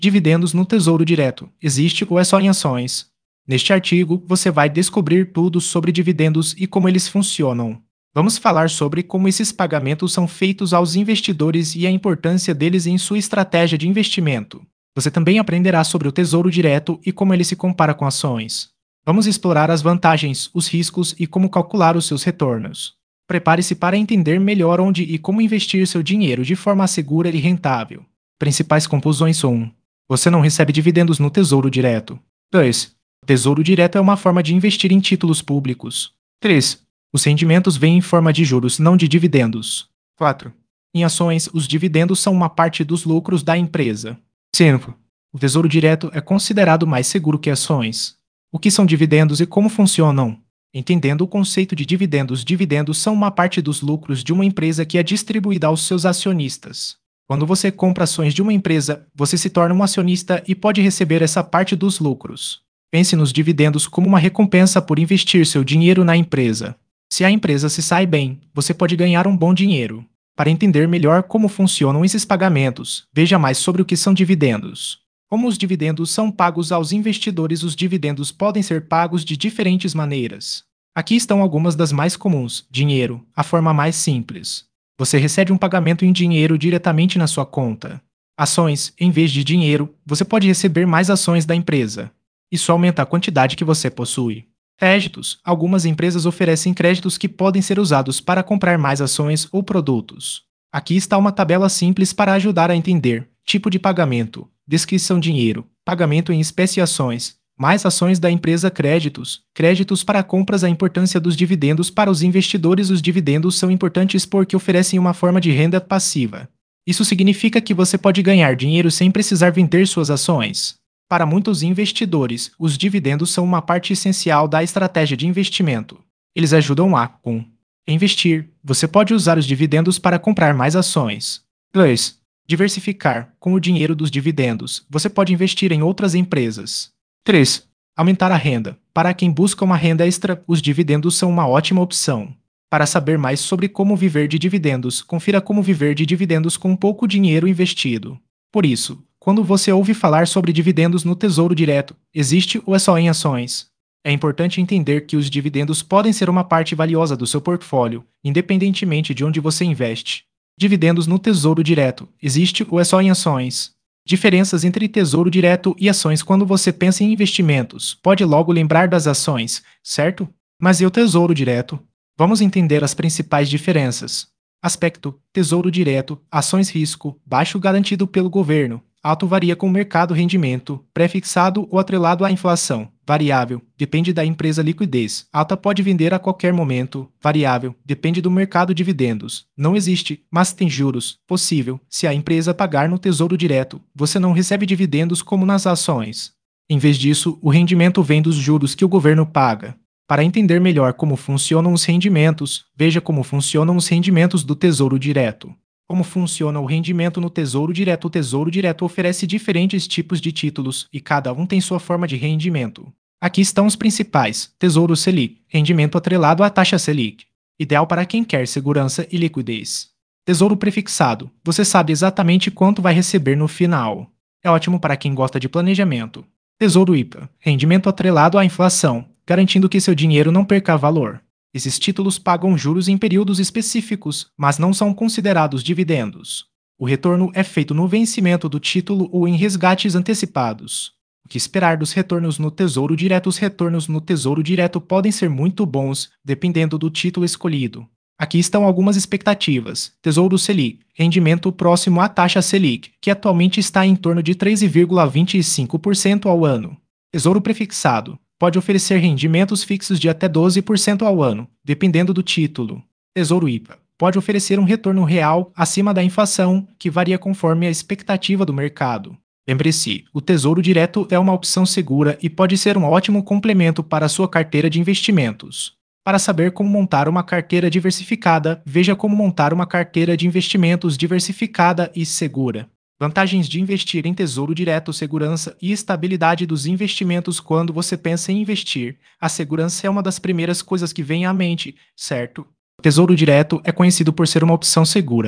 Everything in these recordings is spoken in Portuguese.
Dividendos no Tesouro Direto. Existe ou é só em ações? Neste artigo, você vai descobrir tudo sobre dividendos e como eles funcionam. Vamos falar sobre como esses pagamentos são feitos aos investidores e a importância deles em sua estratégia de investimento. Você também aprenderá sobre o Tesouro Direto e como ele se compara com ações. Vamos explorar as vantagens, os riscos e como calcular os seus retornos. Prepare-se para entender melhor onde e como investir seu dinheiro de forma segura e rentável. Principais conclusões 1. Você não recebe dividendos no Tesouro Direto. 2. O Tesouro Direto é uma forma de investir em títulos públicos. 3. Os rendimentos vêm em forma de juros, não de dividendos. 4. Em ações, os dividendos são uma parte dos lucros da empresa. 5. O Tesouro Direto é considerado mais seguro que ações. O que são dividendos e como funcionam? Entendendo o conceito de dividendos, dividendos são uma parte dos lucros de uma empresa que é distribuída aos seus acionistas. Quando você compra ações de uma empresa, você se torna um acionista e pode receber essa parte dos lucros. Pense nos dividendos como uma recompensa por investir seu dinheiro na empresa. Se a empresa se sai bem, você pode ganhar um bom dinheiro. Para entender melhor como funcionam esses pagamentos, veja mais sobre o que são dividendos. Como os dividendos são pagos aos investidores, os dividendos podem ser pagos de diferentes maneiras. Aqui estão algumas das mais comuns: dinheiro, a forma mais simples. Você recebe um pagamento em dinheiro diretamente na sua conta. Ações, em vez de dinheiro, você pode receber mais ações da empresa. Isso aumenta a quantidade que você possui. Créditos. Algumas empresas oferecem créditos que podem ser usados para comprar mais ações ou produtos. Aqui está uma tabela simples para ajudar a entender. Tipo de pagamento. Descrição: dinheiro. Pagamento em espécie e ações. Mais ações da empresa. Créditos. Créditos para compras. A importância dos dividendos para os investidores. Os dividendos são importantes porque oferecem uma forma de renda passiva. Isso significa que você pode ganhar dinheiro sem precisar vender suas ações. Para muitos investidores, os dividendos são uma parte essencial da estratégia de investimento. Eles ajudam a 1. Investir. Você pode usar os dividendos para comprar mais ações. 2. Diversificar. Com o dinheiro dos dividendos, você pode investir em outras empresas. 3. Aumentar a renda. Para quem busca uma renda extra, os dividendos são uma ótima opção. Para saber mais sobre como viver de dividendos, confira como viver de dividendos com pouco dinheiro investido. Por isso, quando você ouve falar sobre dividendos no Tesouro Direto, existe ou é só em ações? É importante entender que os dividendos podem ser uma parte valiosa do seu portfólio, independentemente de onde você investe. Dividendos no Tesouro Direto, existe ou é só em ações? Diferenças entre Tesouro Direto e ações. Quando você pensa em investimentos, pode logo lembrar das ações, certo? Mas e o Tesouro Direto? Vamos entender as principais diferenças. Aspecto: Tesouro Direto, ações risco, baixo garantido pelo governo, alto varia com o mercado, rendimento, pré-fixado ou atrelado à inflação, variável, depende da empresa, liquidez, alta pode vender a qualquer momento, variável, depende do mercado, dividendos, não existe, mas tem juros, possível, se a empresa pagar no Tesouro Direto, você não recebe dividendos como nas ações. Em vez disso, o rendimento vem dos juros que o governo paga. Para entender melhor como funcionam os rendimentos, veja como funcionam os rendimentos do Tesouro Direto. Como funciona o rendimento no Tesouro Direto? O Tesouro Direto oferece diferentes tipos de títulos e cada um tem sua forma de rendimento. Aqui estão os principais: Tesouro Selic, rendimento atrelado à taxa Selic, ideal para quem quer segurança e liquidez. Tesouro Prefixado, você sabe exatamente quanto vai receber no final. É ótimo para quem gosta de planejamento. Tesouro IPA, rendimento atrelado à inflação, garantindo que seu dinheiro não perca valor. Esses títulos pagam juros em períodos específicos, mas não são considerados dividendos. O retorno é feito no vencimento do título ou em resgates antecipados. O que esperar dos retornos no Tesouro Direto? Os retornos no Tesouro Direto podem ser muito bons, dependendo do título escolhido. Aqui estão algumas expectativas. Tesouro Selic, rendimento próximo à taxa Selic, que atualmente está em torno de 13,25% ao ano. Tesouro Prefixado, pode oferecer rendimentos fixos de até 12% ao ano, dependendo do título. Tesouro IPA pode oferecer um retorno real acima da inflação, que varia conforme a expectativa do mercado. Lembre-se, o Tesouro Direto é uma opção segura e pode ser um ótimo complemento para a sua carteira de investimentos. Para saber como montar uma carteira diversificada, veja como montar uma carteira de investimentos diversificada e segura. Vantagens de investir em Tesouro Direto: segurança e estabilidade dos investimentos. Quando você pensa em investir, a segurança é uma das primeiras coisas que vem à mente, certo? O Tesouro Direto é conhecido por ser uma opção segura.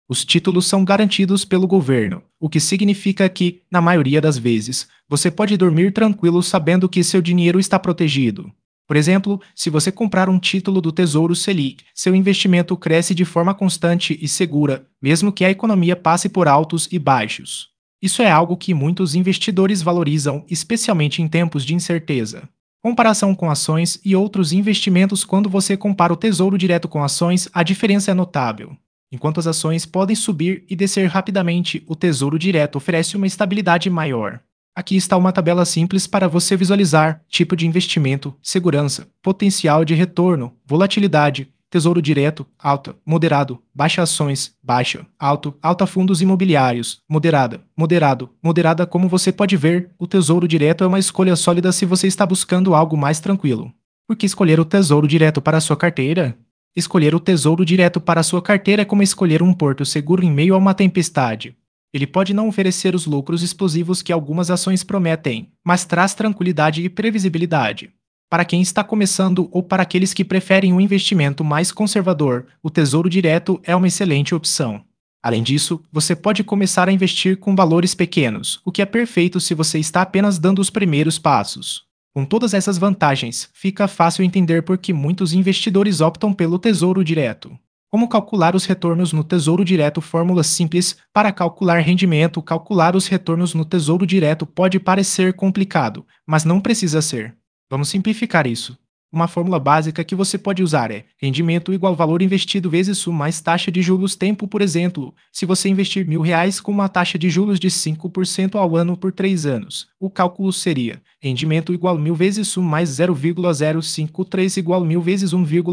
Os títulos são garantidos pelo governo, o que significa que, na maioria das vezes, você pode dormir tranquilo sabendo que seu dinheiro está protegido. Por exemplo, se você comprar um título do Tesouro Selic, seu investimento cresce de forma constante e segura, mesmo que a economia passe por altos e baixos. Isso é algo que muitos investidores valorizam, especialmente em tempos de incerteza. Comparação com ações e outros investimentos. Quando você compara o Tesouro Direto com ações, a diferença é notável. Enquanto as ações podem subir e descer rapidamente, o Tesouro Direto oferece uma estabilidade maior. Aqui está uma tabela simples para você visualizar: tipo de investimento, segurança, potencial de retorno, volatilidade, Tesouro Direto, alta, moderado, baixa ações, baixa, alto, alta fundos imobiliários, moderada, moderado, moderada. Como você pode ver, o Tesouro Direto é uma escolha sólida se você está buscando algo mais tranquilo. Por que escolher o Tesouro Direto para a sua carteira? Escolher o Tesouro Direto para a sua carteira é como escolher um porto seguro em meio a uma tempestade. Ele pode não oferecer os lucros explosivos que algumas ações prometem, mas traz tranquilidade e previsibilidade. Para quem está começando ou para aqueles que preferem um investimento mais conservador, o Tesouro Direto é uma excelente opção. Além disso, você pode começar a investir com valores pequenos, o que é perfeito se você está apenas dando os primeiros passos. Com todas essas vantagens, fica fácil entender por que muitos investidores optam pelo Tesouro Direto. Como calcular os retornos no Tesouro Direto? Fórmula simples para calcular rendimento. Calcular os retornos no Tesouro Direto pode parecer complicado, mas não precisa ser. Vamos simplificar isso. Uma fórmula básica que você pode usar é rendimento igual valor investido vezes suma mais taxa de juros tempo. Por exemplo, se você investir R$ 1.000 com uma taxa de juros de 5% ao ano por 3 anos, o cálculo seria rendimento igual 1.000 vezes suma mais 0,053 igual 1.000 vezes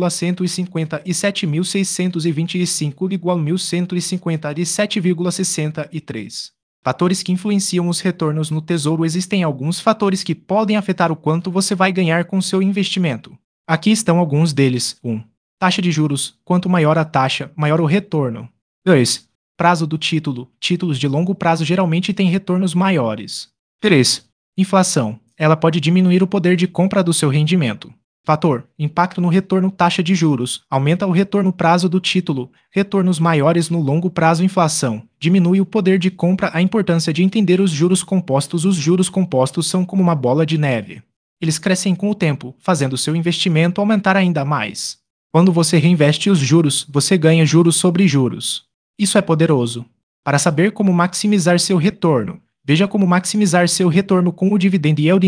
1,157.625 igual 1.157,63. Fatores que influenciam os retornos no tesouro. Existem alguns fatores que podem afetar o quanto você vai ganhar com seu investimento. Aqui estão alguns deles. 1. Taxa de juros. Quanto maior a taxa, maior o retorno. 2. Prazo do título. Títulos de longo prazo geralmente têm retornos maiores. 3. Inflação. Ela pode diminuir o poder de compra do seu rendimento. Fator: impacto no retorno. Taxa de juros aumenta o retorno. Prazo do título. Retornos maiores no longo prazo. Inflação diminui o poder de compra. A importância de entender os juros compostos. Os juros compostos são como uma bola de neve. Eles crescem com o tempo, fazendo seu investimento aumentar ainda mais. Quando você reinveste os juros, você ganha juros sobre juros. Isso é poderoso. Para saber como maximizar seu retorno, veja como maximizar seu retorno com o Dividend Yield em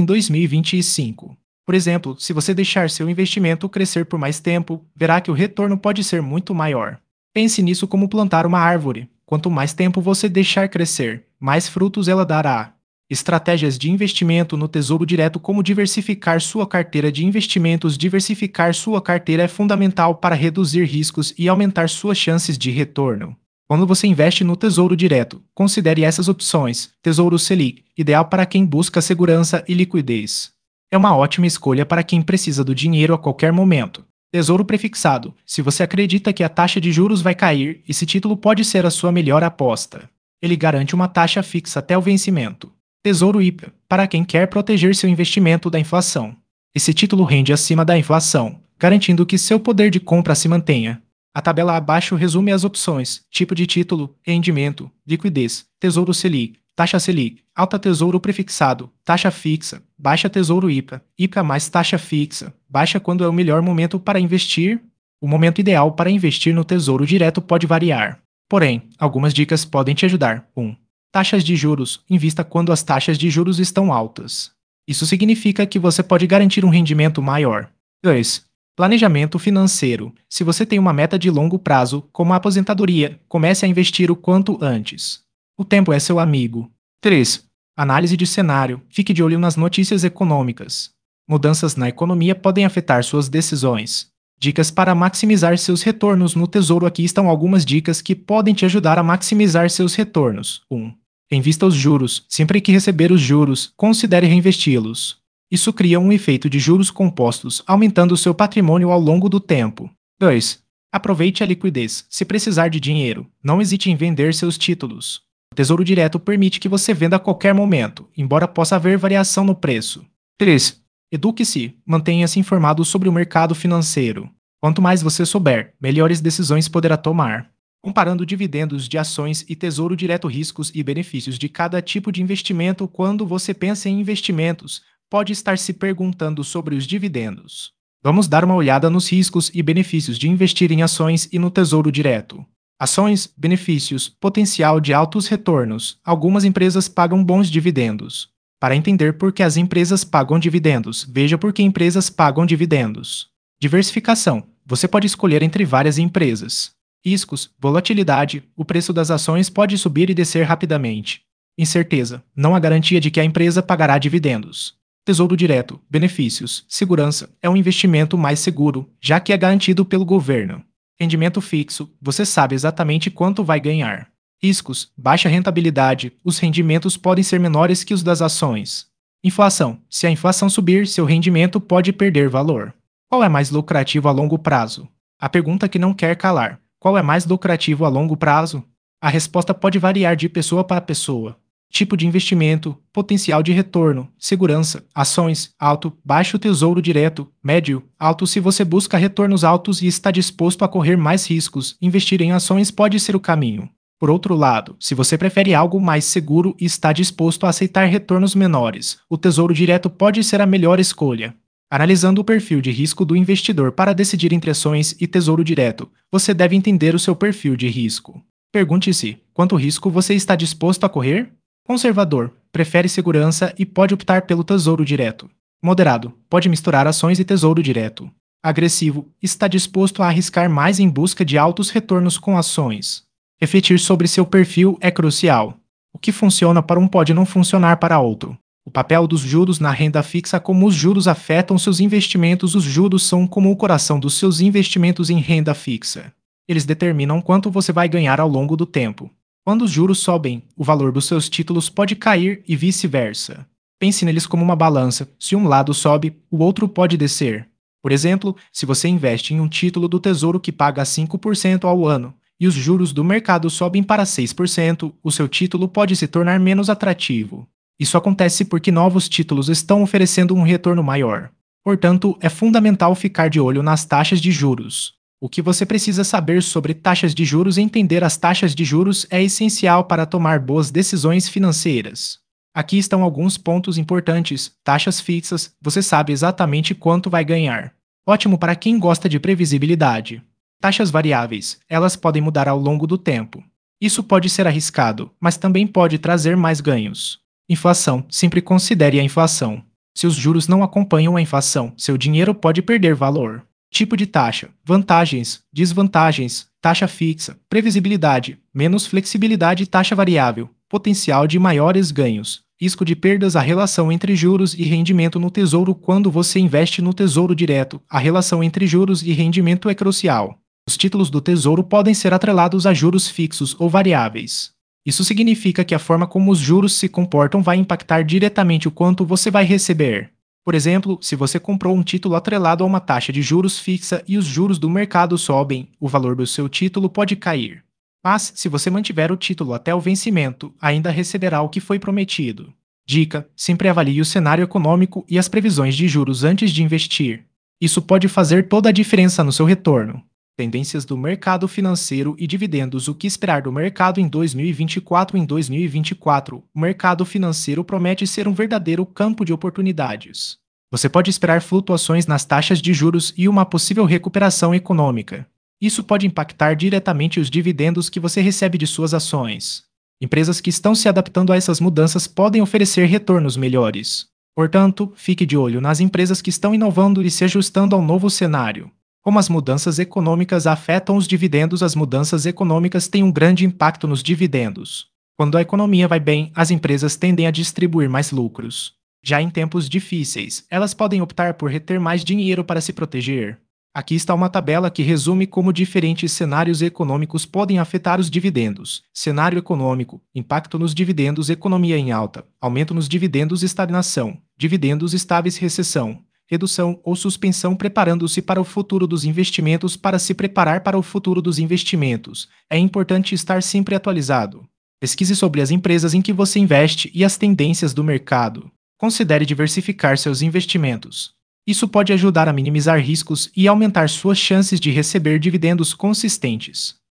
2025. Por exemplo, se você deixar seu investimento crescer por mais tempo, verá que o retorno pode ser muito maior. Pense nisso como plantar uma árvore. Quanto mais tempo você deixar crescer, mais frutos ela dará. Estratégias de investimento no Tesouro Direto. Como diversificar sua carteira de investimentos. Diversificar sua carteira é fundamental para reduzir riscos e aumentar suas chances de retorno. Quando você investe no Tesouro Direto, considere essas opções. Tesouro Selic, ideal para quem busca segurança e liquidez. É uma ótima escolha para quem precisa do dinheiro a qualquer momento. Tesouro Prefixado, se você acredita que a taxa de juros vai cair, esse título pode ser a sua melhor aposta. Ele garante uma taxa fixa até o vencimento. Tesouro IPA, para quem quer proteger seu investimento da inflação. Esse título rende acima da inflação, garantindo que seu poder de compra se mantenha. A tabela abaixo resume as opções: tipo de título, rendimento, liquidez, Tesouro Selic, taxa Selic, alta. Tesouro Prefixado, taxa fixa, baixa. Tesouro IPA, IPA mais taxa fixa, baixa. Quando é o melhor momento para investir? O momento ideal para investir no Tesouro Direto pode variar. Porém, algumas dicas podem te ajudar. 1. Taxas de juros. Invista quando as taxas de juros estão altas. Isso significa que você pode garantir um rendimento maior. 2. Planejamento financeiro. Se você tem uma meta de longo prazo, como a aposentadoria, comece a investir o quanto antes. O tempo é seu amigo. 3. Análise de cenário. Fique de olho nas notícias econômicas. Mudanças na economia podem afetar suas decisões. Dicas para maximizar seus retornos no Tesouro. Aqui estão algumas dicas que podem te ajudar a maximizar seus retornos. 1. Invista os juros. Sempre que receber os juros, considere reinvesti-los. Isso cria um efeito de juros compostos, aumentando seu patrimônio ao longo do tempo. 2. Aproveite a liquidez. Se precisar de dinheiro, não hesite em vender seus títulos. O Tesouro Direto permite que você venda a qualquer momento, embora possa haver variação no preço. 3. Eduque-se. Mantenha-se informado sobre o mercado financeiro. Quanto mais você souber, melhores decisões poderá tomar. comparando dividendos de ações e tesouro direto, riscos e benefícios de cada tipo de investimento. Quando você pensa em investimentos, pode estar se perguntando sobre os dividendos. Vamos dar uma olhada nos riscos e benefícios de investir em ações e no tesouro direto. Ações, benefícios, potencial de altos retornos. Algumas empresas pagam bons dividendos. Para entender por que as empresas pagam dividendos, veja por que empresas pagam dividendos. Diversificação. Você pode escolher entre várias empresas. Riscos, volatilidade, o preço das ações pode subir e descer rapidamente. Incerteza, não há garantia de que a empresa pagará dividendos. Tesouro direto, benefícios, segurança, é um investimento mais seguro, já que é garantido pelo governo. Rendimento fixo, você sabe exatamente quanto vai ganhar. Riscos, baixa rentabilidade, os rendimentos podem ser menores que os das ações. Inflação, se a inflação subir, seu rendimento pode perder valor. Qual é mais lucrativo a longo prazo? A pergunta que não quer calar. Qual é mais lucrativo a longo prazo? A resposta pode variar de pessoa para pessoa. Tipo de investimento, potencial de retorno, segurança, ações, alto, baixo, tesouro direto, médio, alto. Se você busca retornos altos e está disposto a correr mais riscos, investir em ações pode ser o caminho. Por outro lado, se você prefere algo mais seguro e está disposto a aceitar retornos menores, o tesouro direto pode ser a melhor escolha. Analisando o perfil de risco do investidor para decidir entre ações e tesouro direto, você deve entender o seu perfil de risco. Pergunte-se: quanto risco você está disposto a correr? Conservador, prefere segurança e pode optar pelo tesouro direto. Moderado, pode misturar ações e tesouro direto. Agressivo, está disposto a arriscar mais em busca de altos retornos com ações. Refletir sobre seu perfil é crucial. O que funciona para um pode não funcionar para outro. O papel dos juros na renda fixa. Como os juros afetam seus investimentos. Os juros são como o coração dos seus investimentos em renda fixa. Eles determinam quanto você vai ganhar ao longo do tempo. Quando os juros sobem, o valor dos seus títulos pode cair e vice-versa. Pense neles como uma balança. Se um lado sobe, o outro pode descer. Por exemplo, se você investe em um título do Tesouro que paga 5% ao ano, e os juros do mercado sobem para 6%, o seu título pode se tornar menos atrativo. Isso acontece porque novos títulos estão oferecendo um retorno maior. Portanto, é fundamental ficar de olho nas taxas de juros. O que você precisa saber sobre taxas de juros e entender as taxas de juros é essencial para tomar boas decisões financeiras. Aqui estão alguns pontos importantes. Taxas fixas, você sabe exatamente quanto vai ganhar. Ótimo para quem gosta de previsibilidade. Taxas variáveis, elas podem mudar ao longo do tempo. Isso pode ser arriscado, mas também pode trazer mais ganhos. Inflação, sempre considere a inflação. Se os juros não acompanham a inflação, seu dinheiro pode perder valor. Tipo de taxa, vantagens, desvantagens, taxa fixa, previsibilidade, menos flexibilidade, taxa variável, potencial de maiores ganhos, risco de perdas. A relação entre juros e rendimento no tesouro. Quando você investe no tesouro direto, a relação entre juros e rendimento é crucial. Os títulos do tesouro podem ser atrelados a juros fixos ou variáveis. Isso significa que a forma como os juros se comportam vai impactar diretamente o quanto você vai receber. Por exemplo, se você comprou um título atrelado a uma taxa de juros fixa e os juros do mercado sobem, o valor do seu título pode cair. Mas, se você mantiver o título até o vencimento, ainda receberá o que foi prometido. Dica: sempre avalie o cenário econômico e as previsões de juros antes de investir. Isso pode fazer toda a diferença no seu retorno. Tendências do mercado financeiro e dividendos. O que esperar do mercado em 2024? Em 2024, o mercado financeiro promete ser um verdadeiro campo de oportunidades. Você pode esperar flutuações nas taxas de juros e uma possível recuperação econômica. Isso pode impactar diretamente os dividendos que você recebe de suas ações. Empresas que estão se adaptando a essas mudanças podem oferecer retornos melhores. Portanto, fique de olho nas empresas que estão inovando e se ajustando ao novo cenário. Como as mudanças econômicas afetam os dividendos? As mudanças econômicas têm um grande impacto nos dividendos. Quando a economia vai bem, as empresas tendem a distribuir mais lucros. Já em tempos difíceis, elas podem optar por reter mais dinheiro para se proteger. Aqui está uma tabela que resume como diferentes cenários econômicos podem afetar os dividendos. Cenário econômico: impacto nos dividendos, economia em alta, aumento nos dividendos, estagnação, dividendos estáveis, recessão, redução ou suspensão. Preparando-se para o futuro dos investimentos. Para se preparar para o futuro dos investimentos, é importante estar sempre atualizado. Pesquise sobre as empresas em que você investe e as tendências do mercado. Considere diversificar seus investimentos. Isso pode ajudar a minimizar riscos e aumentar suas chances de receber dividendos consistentes.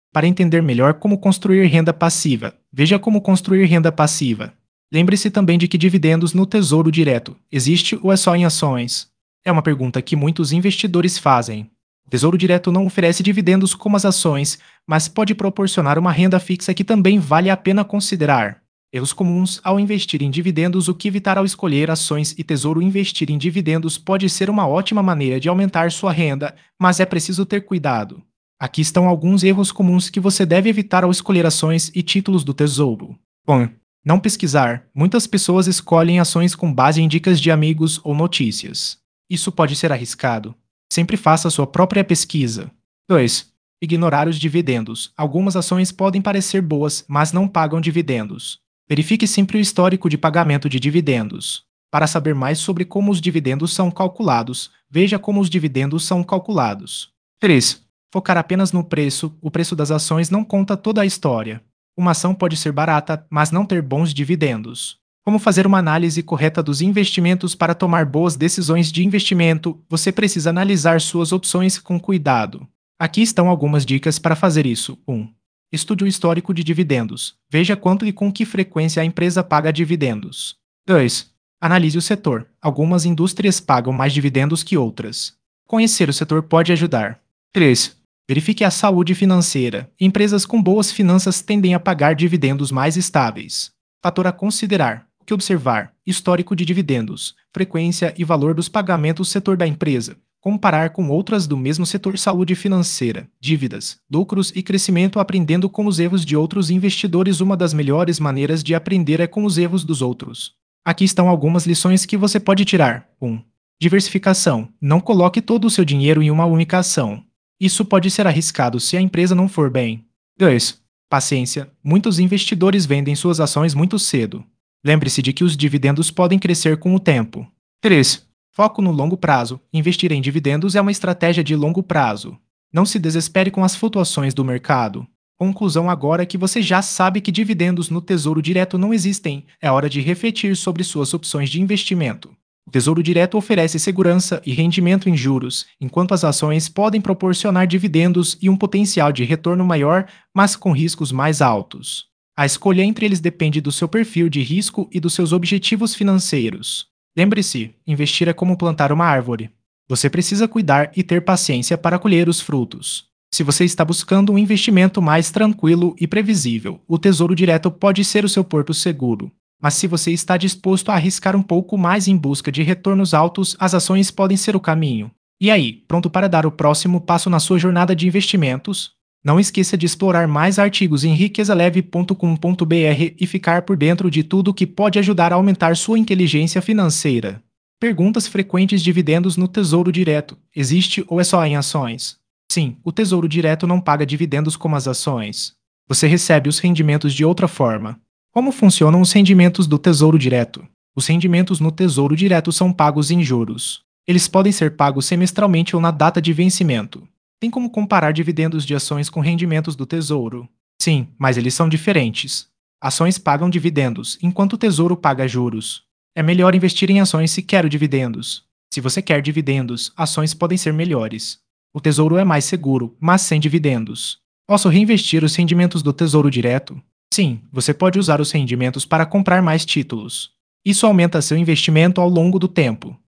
Para entender melhor como construir renda passiva, veja como construir renda passiva. Lembre-se também de que dividendos no Tesouro Direto existe ou é só em ações? É uma pergunta que muitos investidores fazem. O Tesouro Direto não oferece dividendos como as ações, mas pode proporcionar uma renda fixa que também vale a pena considerar. Erros comuns ao investir em dividendos: o que evitar ao escolher ações e tesouro. Investir em dividendos pode ser uma ótima maneira de aumentar sua renda, mas é preciso ter cuidado. Aqui estão alguns erros comuns que você deve evitar ao escolher ações e títulos do tesouro. Bom, não pesquisar. Muitas pessoas escolhem ações com base em dicas de amigos ou notícias. Isso pode ser arriscado. Sempre faça sua própria pesquisa. 2. Ignorar os dividendos. Algumas ações podem parecer boas, mas não pagam dividendos. Verifique sempre o histórico de pagamento de dividendos. Para saber mais sobre como os dividendos são calculados, veja como os dividendos são calculados. 3. Focar apenas no preço. O preço das ações não conta toda a história. Uma ação pode ser barata, mas não ter bons dividendos. Como fazer uma análise correta dos investimentos? Para tomar boas decisões de investimento, você precisa analisar suas opções com cuidado. Aqui estão algumas dicas para fazer isso. 1. Estude o histórico de dividendos. Veja quanto e com que frequência a empresa paga dividendos. 2. Analise o setor. Algumas indústrias pagam mais dividendos que outras. Conhecer o setor pode ajudar. 3. Verifique a saúde financeira. Empresas com boas finanças tendem a pagar dividendos mais estáveis. Fator a considerar: o que observar: histórico de dividendos, frequência e valor dos pagamentos. Setor da empresa. Comparar com outras do mesmo setor. Saúde financeira, dívidas, lucros e crescimento. Aprendendo com os erros de outros investidores. Uma das melhores maneiras de aprender é com os erros dos outros. Aqui estão algumas lições que você pode tirar. 1. Diversificação. Não coloque todo o seu dinheiro em uma única ação. Isso pode ser arriscado se a empresa não for bem. 2. Paciência. Muitos investidores vendem suas ações muito cedo. Lembre-se de que os dividendos podem crescer com o tempo. 3. Foco no longo prazo. Investir em dividendos é uma estratégia de longo prazo. Não se desespere com as flutuações do mercado. Conclusão: agora que você já sabe que dividendos no Tesouro Direto não existem, é hora de refletir sobre suas opções de investimento. O Tesouro Direto oferece segurança e rendimento em juros, enquanto as ações podem proporcionar dividendos e um potencial de retorno maior, mas com riscos mais altos. A escolha entre eles depende do seu perfil de risco e dos seus objetivos financeiros. Lembre-se, investir é como plantar uma árvore. Você precisa cuidar e ter paciência para colher os frutos. Se você está buscando um investimento mais tranquilo e previsível, o Tesouro Direto pode ser o seu porto seguro. Mas se você está disposto a arriscar um pouco mais em busca de retornos altos, as ações podem ser o caminho. E aí, pronto para dar o próximo passo na sua jornada de investimentos? Não esqueça de explorar mais artigos em riquezaleve.com.br e ficar por dentro de tudo que pode ajudar a aumentar sua inteligência financeira. Perguntas frequentes: dividendos no Tesouro Direto. Existe ou é só em ações? Sim, o Tesouro Direto não paga dividendos como as ações. Você recebe os rendimentos de outra forma. Como funcionam os rendimentos do Tesouro Direto? Os rendimentos no Tesouro Direto são pagos em juros. Eles podem ser pagos semestralmente ou na data de vencimento. Tem como comparar dividendos de ações com rendimentos do Tesouro? Sim, mas eles são diferentes. Ações pagam dividendos, enquanto o Tesouro paga juros. É melhor investir em ações se quer dividendos. Se você quer dividendos, ações podem ser melhores. O Tesouro é mais seguro, mas sem dividendos. Posso reinvestir os rendimentos do Tesouro Direto? Sim, você pode usar os rendimentos para comprar mais títulos. Isso aumenta seu investimento ao longo do tempo.